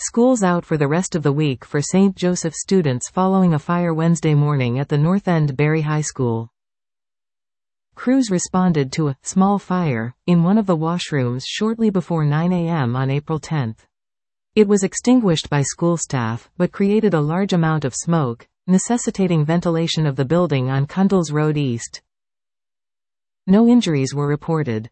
Schools out for the rest of the week for St. Joseph students following a fire Wednesday morning at the North End Barry High School. Crews responded to a small fire in one of the washrooms shortly before 9 a.m. on April 10. It was extinguished by school staff, but created a large amount of smoke, necessitating ventilation of the building on Cundles Road East. No injuries were reported.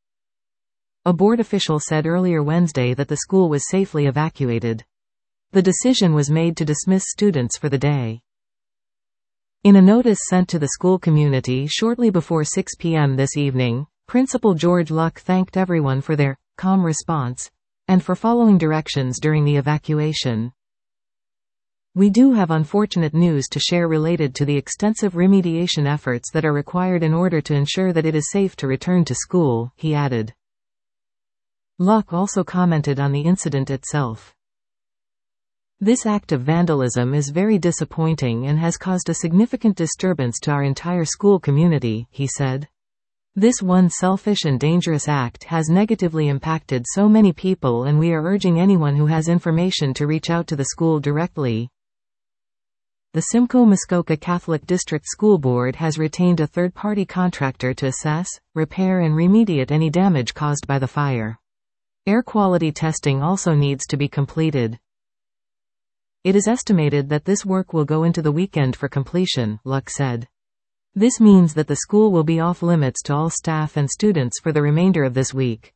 A board official said earlier Wednesday that the school was safely evacuated. The decision was made to dismiss students for the day. In a notice sent to the school community shortly before 6 p.m. this evening, Principal George Luck thanked everyone for their calm response and for following directions during the evacuation. We do have unfortunate news to share related to the extensive remediation efforts that are required in order to ensure that it is safe to return to school, he added. Luck also commented on the incident itself. This act of vandalism is very disappointing and has caused a significant disturbance to our entire school community, he said. This one selfish and dangerous act has negatively impacted so many people, and we are urging anyone who has information to reach out to the school directly. The Simcoe Muskoka Catholic District School Board has retained a third-party contractor to assess, repair and remediate any damage caused by the fire. Air quality testing also needs to be completed. It is estimated that this work will go into the weekend for completion, Luck said. This means that the school will be off limits to all staff and students for the remainder of this week.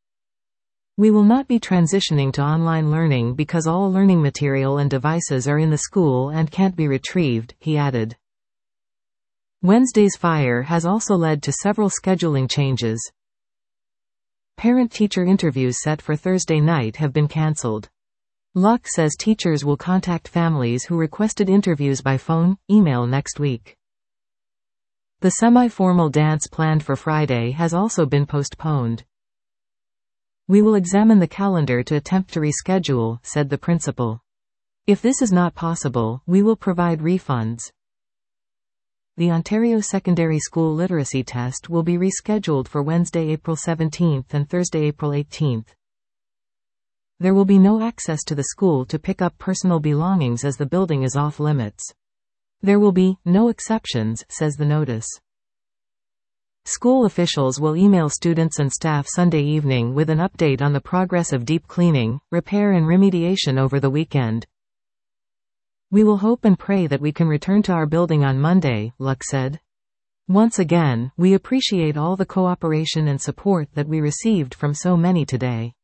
We will not be transitioning to online learning because all learning material and devices are in the school and can't be retrieved, he added. Wednesday's fire has also led to several scheduling changes. Parent-teacher interviews set for Thursday night have been cancelled. Luck says teachers will contact families who requested interviews by phone, email next week. The semi-formal dance planned for Friday has also been postponed. We will examine the calendar to attempt to reschedule, said the principal. If this is not possible, we will provide refunds. The Ontario Secondary School Literacy Test will be rescheduled for Wednesday, April 17 and Thursday, April 18. There will be no access to the school to pick up personal belongings as the building is off limits. There will be no exceptions, says the notice. School officials will email students and staff Sunday evening with an update on the progress of deep cleaning, repair and remediation over the weekend. We will hope and pray that we can return to our building on Monday, Luck said. Once again, we appreciate all the cooperation and support that we received from so many today.